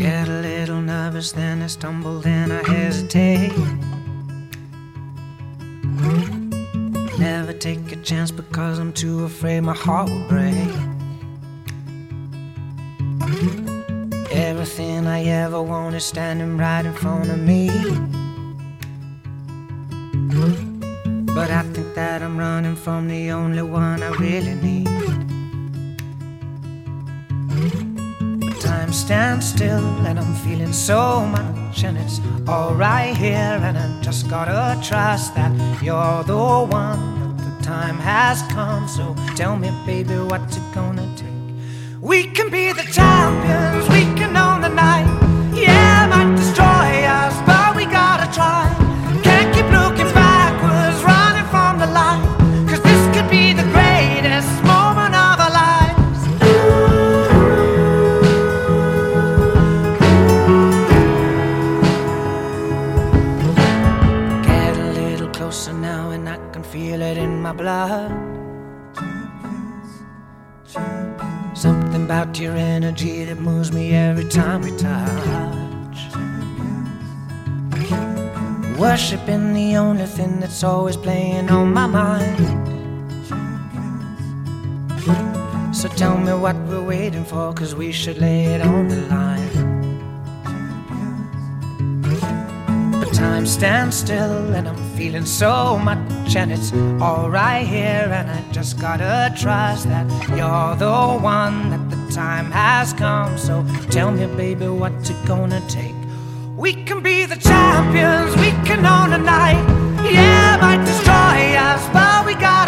Get a little nervous, then I stumble, then I hesitate. Never take a chance because I'm too afraid my heart will break. Everything I ever want is standing right in front of me. But I think that I'm running from the only one I really need. But time stands still and I'm feeling so much, and it's all right here, and I just gotta trust that you're the one, that the time has come. So tell me, baby, what's it gonna take? We can be the champions, we can own the night. Yeah, it might destroy us, but we gotta try. Can't keep looking backwards, running from the light, 'cause this could be the greatest moment of our lives. Get a little closer now and I can feel it in my blood. Something about your energy that moves me every time we touch. Worshiping the only thing that's always playing on my mind. So tell me what we're waiting for, 'cause we should lay it on the line. But time stands still and I'm feeling so much, and it's all right here, and I just gotta trust that you're the one, that the time has come. So tell me, baby, what's it gonna take? We can be the champions, we can own the night. Yeah, it might destroy us, but we got